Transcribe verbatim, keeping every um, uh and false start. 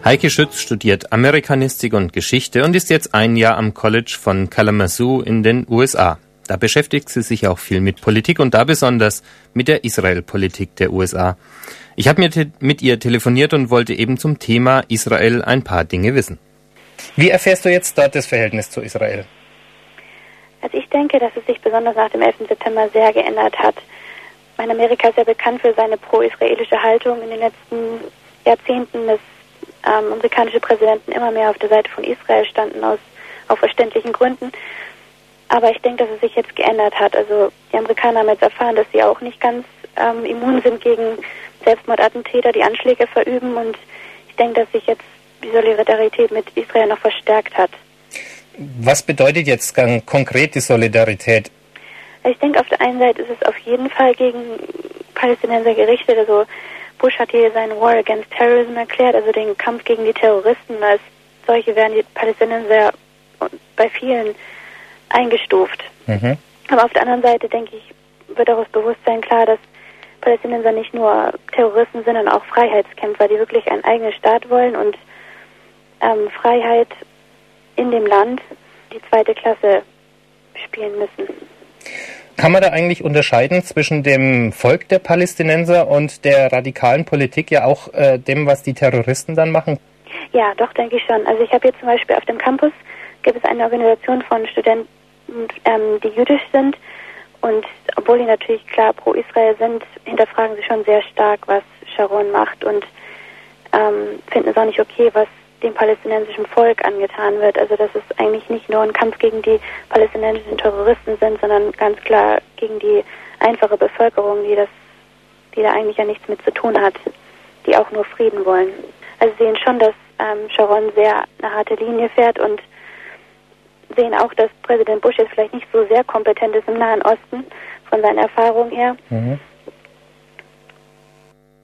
Heike Schütz studiert Amerikanistik und Geschichte und ist jetzt ein Jahr am College von Kalamazoo in den U S A. Da beschäftigt sie sich auch viel mit Politik und da besonders mit der Israel-Politik der U S A. Ich habe mit ihr telefoniert und wollte eben zum Thema Israel ein paar Dinge wissen. Wie erfährst du jetzt dort das Verhältnis zu Israel? Also ich denke, dass es sich besonders nach dem elften September sehr geändert hat. Mein Amerika ist ja bekannt für seine pro-israelische Haltung in den letzten Jahrzehnten, dass ähm, amerikanische Präsidenten immer mehr auf der Seite von Israel standen, aus auf verständlichen Gründen. Aber ich denke, dass es sich jetzt geändert hat. Also die Amerikaner haben jetzt erfahren, dass sie auch nicht ganz ähm, immun sind gegen Selbstmordattentäter, die Anschläge verüben. Und ich denke, dass sich jetzt die Solidarität mit Israel noch verstärkt hat. Was bedeutet jetzt ganz konkret die Solidarität? Ich denke, auf der einen Seite ist es auf jeden Fall gegen Palästinenser gerichtet. Also Bush hat hier seinen War Against Terrorism erklärt, also den Kampf gegen die Terroristen. Als solche werden die Palästinenser bei vielen eingestuft. Mhm. Aber auf der anderen Seite, denke ich, wird auch das Bewusstsein klar, dass Palästinenser nicht nur Terroristen sind, sondern auch Freiheitskämpfer, die wirklich einen eigenen Staat wollen und ähm, Freiheit in dem Land die zweite Klasse spielen müssen. Kann man da eigentlich unterscheiden zwischen dem Volk der Palästinenser und der radikalen Politik, ja auch äh, dem, was die Terroristen dann machen? Ja, doch, denke ich schon. Also ich habe hier zum Beispiel auf dem Campus, gibt es eine Organisation von Studenten, ähm, die jüdisch sind, und obwohl die natürlich klar pro Israel sind, hinterfragen sie schon sehr stark, was Sharon macht, und ähm, finden es auch nicht okay, was dem palästinensischen Volk angetan wird. Also dass es eigentlich nicht nur ein Kampf gegen die palästinensischen Terroristen sind, sondern ganz klar gegen die einfache Bevölkerung, die das, die da eigentlich ja nichts mit zu tun hat, die auch nur Frieden wollen. Also sehen schon, dass ähm, Sharon sehr eine harte Linie fährt, und sehen auch, dass Präsident Bush jetzt vielleicht nicht so sehr kompetent ist im Nahen Osten, von seiner Erfahrung her. Mhm.